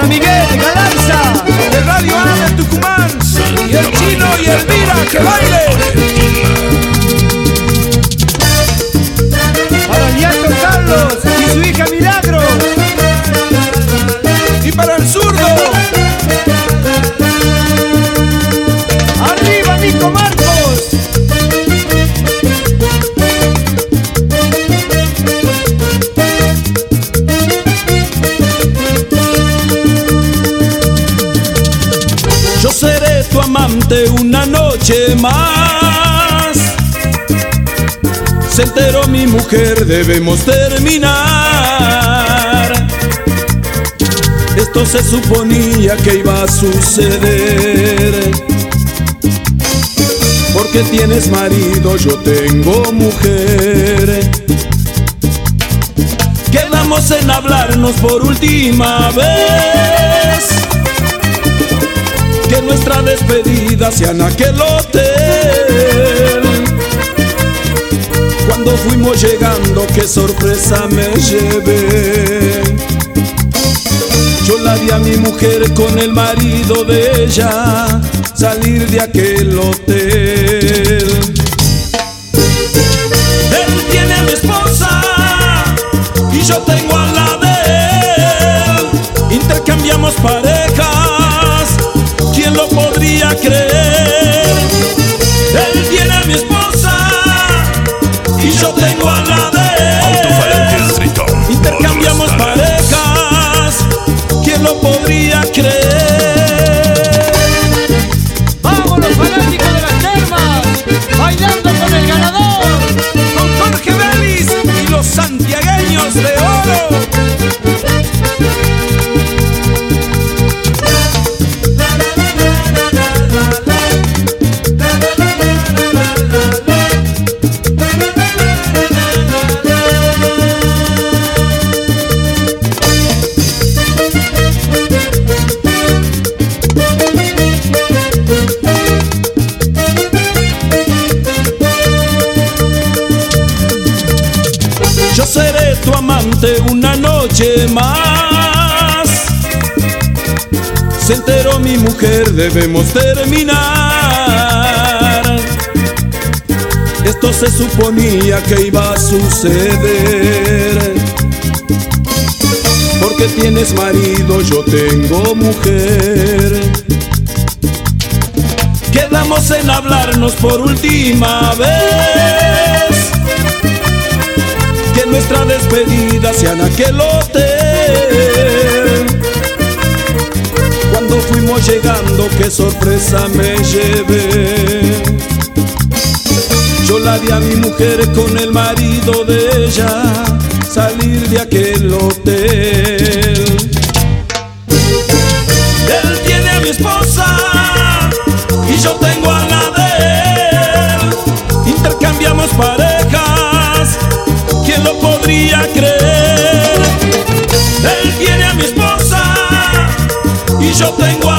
Para Miguel Galarza, de Radio A de Tucumán, y el Chino y Elvira, que baile. Para el Yato Carlos y su hija Milagro. Y para el zurdo. ¡Arriba, Nico Marcos! Yo seré tu amante una noche más. Se enteró mi mujer, debemos terminar. Esto se suponía que iba a suceder. Porque tienes marido, yo tengo mujer. Quedamos en hablarnos por última vez. Que nuestra despedida sea en aquel hotel. Cuando fuimos llegando, qué sorpresa me llevé. Yo la vi a mi mujer con el marido de ella salir de aquel hotel. Él tiene a mi esposa y yo tengo a la de él. Intercambiamos parejas, ¿quién lo podría creer? Él tiene a mi esposa y yo tengo a la de él. Intercambiamos parejas, ¿quién lo podría creer? ¡Vamos los fanáticos de las termas! ¡Bailando con el ganador! ¡Con Jorge Vélez y los santiagueños de oro! Yo seré tu amante una noche más. Se enteró mi mujer, debemos terminar. Esto se suponía que iba a suceder. Porque tienes marido, yo tengo mujer. Quedamos en hablarnos por última vez. Que nuestra despedida sea en aquel hotel. Cuando fuimos llegando, qué sorpresa me llevé. Yo la vi a mi mujer con el marido de ella salir de aquel hotel. Él tiene a mi esposa y yo tengo a la de él. Intercambiamos parejas, ¿quién lo podría creer? Él tiene a mi esposa y yo tengo